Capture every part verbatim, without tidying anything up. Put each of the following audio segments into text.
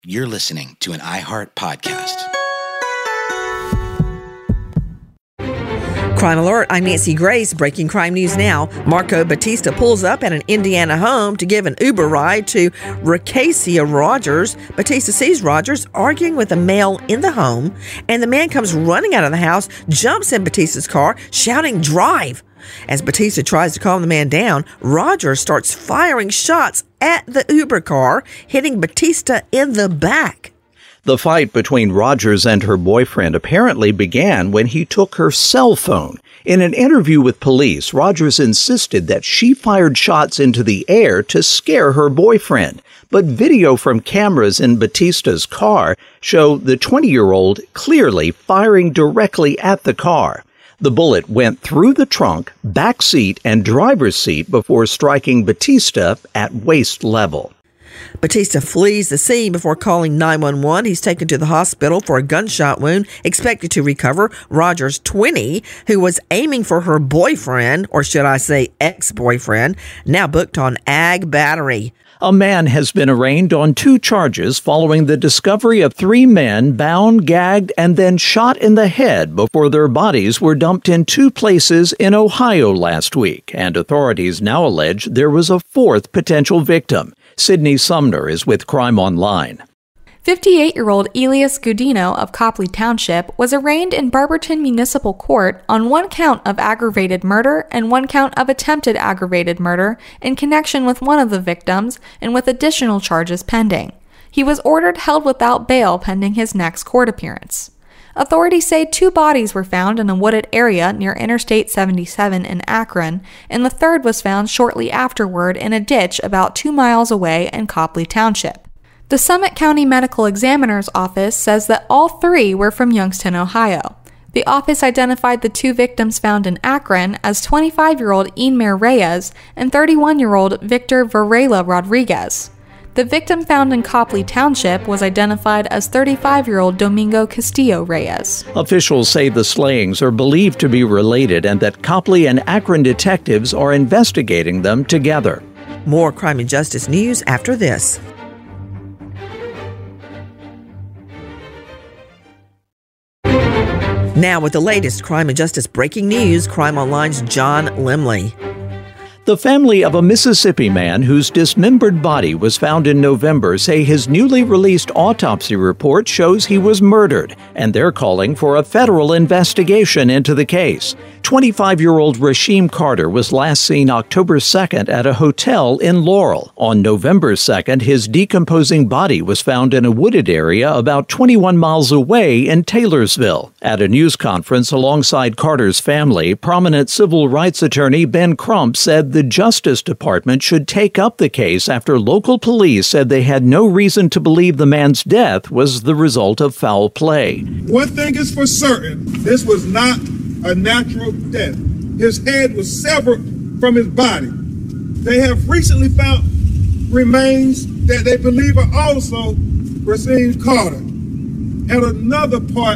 You're listening to an iHeart podcast. Crime Alert, I'm Nancy Grace. Breaking crime news now. Marco Batista pulls up at an Indiana home to give an Uber ride to Racasia Rogers. Batista sees Rogers arguing with a male in the home, and the man comes running out of the house, jumps in Batista's car, shouting, "Drive!" As Batista tries to calm the man down, Rogers starts firing shots at the Uber car, hitting Batista in the back. The fight between Rogers and her boyfriend apparently began when he took her cell phone. In an interview with police, Rogers insisted that she fired shots into the air to scare her boyfriend. But video from cameras in Batista's car show the twenty-year-old clearly firing directly at the car. The bullet went through the trunk, back seat, and driver's seat before striking Batista at waist level. Batista flees the scene before calling nine one one. He's taken to the hospital for a gunshot wound, expected to recover. Rogers, twenty, who was aiming for her boyfriend, or should I say ex-boyfriend, now booked on ag battery. A man has been arraigned on two charges following the discovery of three men bound, gagged, and then shot in the head before their bodies were dumped in two places in Ohio last week, and authorities now allege there was a fourth potential victim. Sydney Sumner is with Crime Online. fifty-eight-year-old Elias Gudino of Copley Township was arraigned in Barberton Municipal Court on one count of aggravated murder and one count of attempted aggravated murder in connection with one of the victims and with additional charges pending. He was ordered held without bail pending his next court appearance. Authorities say two bodies were found in a wooded area near Interstate seventy-seven in Akron, and the third was found shortly afterward in a ditch about two miles away in Copley Township. The Summit County Medical Examiner's Office says that all three were from Youngstown, Ohio. The office identified the two victims found in Akron as twenty-five-year-old Enmer Reyes and thirty-one-year-old Victor Varela Rodriguez. The victim found in Copley Township was identified as thirty-five-year-old Domingo Castillo Reyes. Officials say the slayings are believed to be related and that Copley and Akron detectives are investigating them together. More crime and justice news after this. Now with the latest crime and justice breaking news, Crime Online's John Limley. The family of a Mississippi man whose dismembered body was found in November say his newly released autopsy report shows he was murdered, and they're calling for a federal investigation into the case. twenty-five-year-old Rasheem Carter was last seen October second at a hotel in Laurel. On November second, his decomposing body was found in a wooded area about twenty-one miles away in Taylorsville. At a news conference alongside Carter's family, prominent civil rights attorney Ben Crump said the Justice Department should take up the case after local police said they had no reason to believe the man's death was the result of foul play. One thing is for certain, this was not a natural death. His head was severed from his body. They have recently found remains that they believe are also Rasheem Carter at another part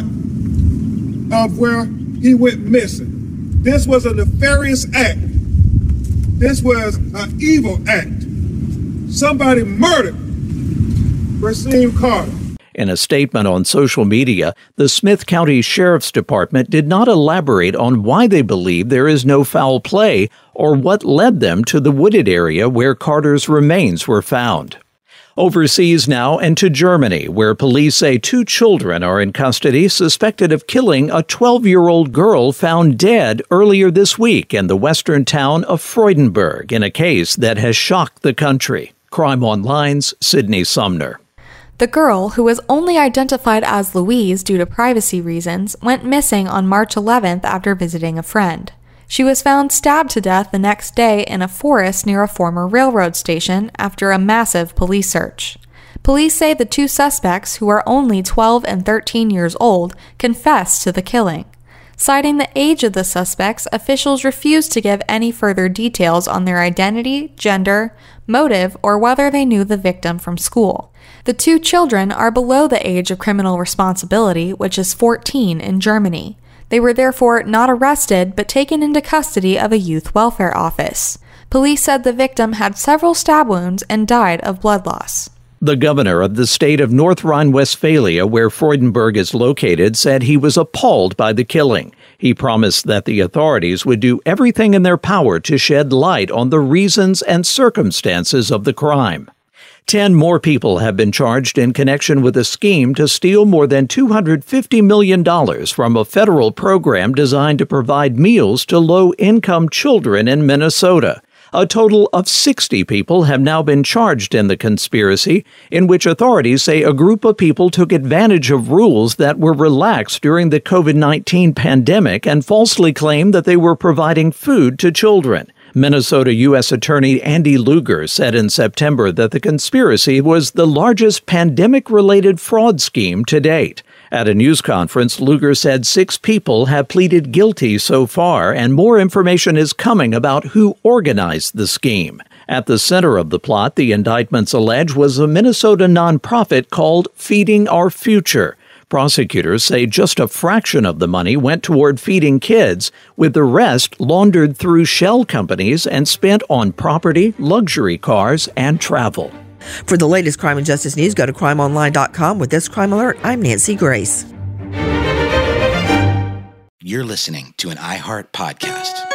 of where he went missing. This was a nefarious act. This was an evil act. Somebody murdered Rasheem Carter. In a statement on social media, the Smith County Sheriff's Department did not elaborate on why they believe there is no foul play or what led them to the wooded area where Carter's remains were found. Overseas now and to Germany, where police say two children are in custody suspected of killing a twelve-year-old girl found dead earlier this week in the western town of Freudenberg in a case that has shocked the country. Crime Online's Sydney Sumner. The girl, who was only identified as Louise due to privacy reasons, went missing on March eleventh after visiting a friend. She was found stabbed to death the next day in a forest near a former railroad station after a massive police search. Police say the two suspects, who are only twelve and thirteen years old, confessed to the killing. Citing the age of the suspects, officials refused to give any further details on their identity, gender, motive, or whether they knew the victim from school. The two children are below the age of criminal responsibility, which is fourteen in Germany. They were therefore not arrested, but taken into custody of a youth welfare office. Police said the victim had several stab wounds and died of blood loss. The governor of the state of North Rhine-Westphalia, where Freudenberg is located, said he was appalled by the killing. He promised that the authorities would do everything in their power to shed light on the reasons and circumstances of the crime. Ten more people have been charged in connection with a scheme to steal more than two hundred fifty million dollars from a federal program designed to provide meals to low-income children in Minnesota. A total of sixty people have now been charged in the conspiracy, in which authorities say a group of people took advantage of rules that were relaxed during the covid nineteen pandemic and falsely claimed that they were providing food to children. Minnesota U S Attorney Andy Lugar said in September that the conspiracy was the largest pandemic-related fraud scheme to date. At a news conference, Lugar said six people have pleaded guilty so far, and more information is coming about who organized the scheme. At the center of the plot, the indictments allege, was a Minnesota nonprofit called Feeding Our Future. Prosecutors say just a fraction of the money went toward feeding kids, with the rest laundered through shell companies and spent on property, luxury cars, and travel. For the latest crime and justice news, go to crime online dot com. With this crime alert, I'm Nancy Grace. You're listening to an iHeart podcast.